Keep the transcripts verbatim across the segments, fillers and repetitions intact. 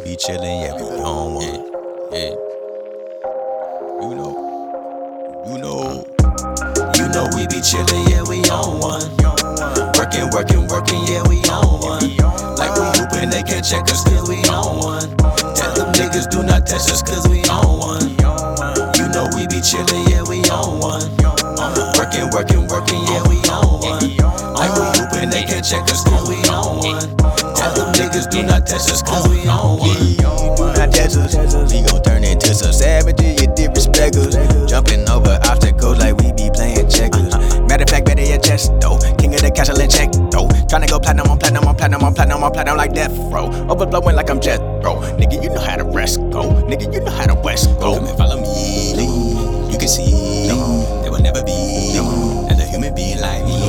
be chillin', yeah, we on one. Yeah, yeah. You know, you know, you know we be chillin', yeah, we on one. Working, working, working, yeah, we on one. Like we hoopin', they can't check us cause we on one. Tell them niggas do not test us cause we on one. You know we be chillin', yeah, we on one. Working, working, working, yeah, we on one. Like we hoopin', they can't check us cause we on one. Tell them niggas do not test us cause we on one. Do not test us, we gon' turn into some savages, you disrespect us. Jumping over obstacles like we be playing checkers. Matter of fact, better your chest though. King of the castle and check though. Tryna go platinum on platinum on platinum on platinum on platinum like death row. Overblowing like I'm jet bro. Nigga, you know how the rest go. Nigga, you know how the west go. Come and follow me, lead. You can see there will never be another human being like me.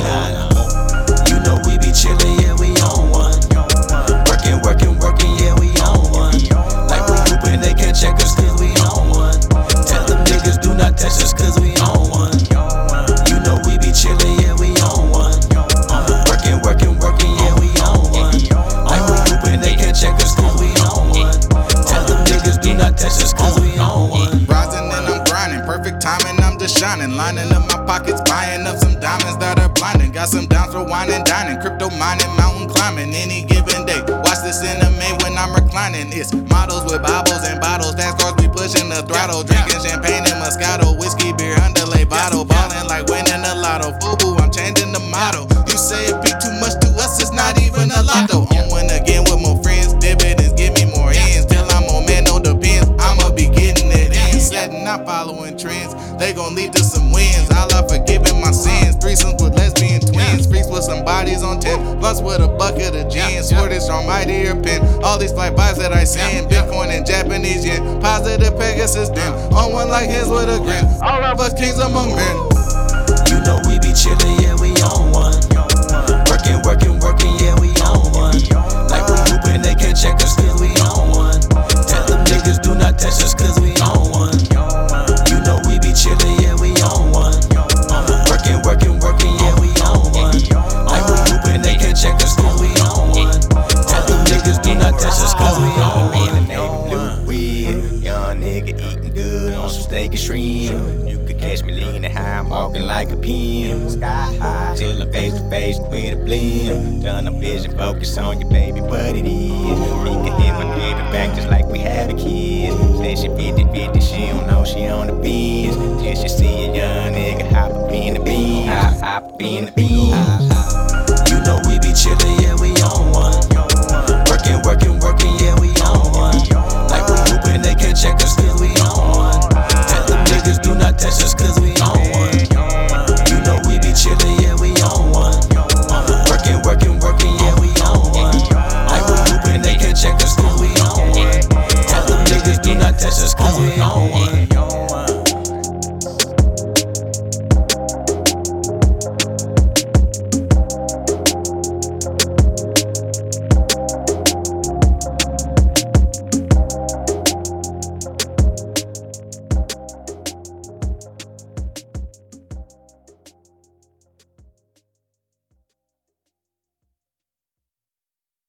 You know we be chillin', yeah, we on one. Working, working, working, yeah, we on one. Like we hoopin', they can't check us cause we on one. Tell them niggas do not test us cause we on one. You know we be chillin', yeah, we on one. Working, working, working, yeah, we on one. Like we hoopin', they can't check us cause we on one. Tell them niggas do not test us cause we on one. Rising and I'm grinding, perfect timing, I'm just shining. Lining up my pockets, buying up some diamonds that are blinding. Got some downs for wine and dining, crypto mining, mountain climbing. Any given day, watch this anime when I'm reclining. It's models with Bibles and bottles, fast cars we pushing the throttle. Drinking champagne and Moscato, whiskey, beer, underlay bottle. Ballin' like winning the lotto, FUBU, I'm changing the motto. You say it be too much to us, it's not even a lotto. On one again with more friends, dividends give me more ends. Till I'm on man, no depends, I'ma be getting it in. Setting, not following trends, they gon' lead to some wins. Allah forgiving my sins, threesomes with lesbian twins. Freaks with some bodies on ten, blunts with a bucket of gin. Sword is from my ear pen, all these fly buys that I send. Bitcoin and Japanese yen, positive Pegasus den. On one like his with a grin, all of us kings among men. You know we be chillin', yeah, we on one. Working, working, working, yeah, we on one. Like we hoopin', they can't check us cause we on one. Tell them niggas do not test us cause we on one. You know we be chillin', yeah, we on one. Working, working, working, yeah, we on one. Like we hoopin', they can't check us cause we on one. Tell them niggas do not test us cause we on one. Blue wheel, young nigga eating good on some steak and shrimp. You could catch me leaning high, I'm walking like a pimp. Sky high, till I'm face to face with a blim. Done a vision, focus on you, baby, what it is. Me can hit my baby back just like we having kids. Say she fifty fifty, she don't know she on the biz. Till she see a young nigga hop up in the beans. Hop, hop up in the beans. You know we be chillin', yeah, we on one. Working, working, working, yeah, we on one. Like we hoopin', they can't check us cause we on one. Tell them niggas do not test us cause we on one. You know we be chillin', yeah, we on one. Working, working, working, yeah, we on one. Like we hoopin', they can't check us cause we on one. Tell them niggas do not test us cause we on one.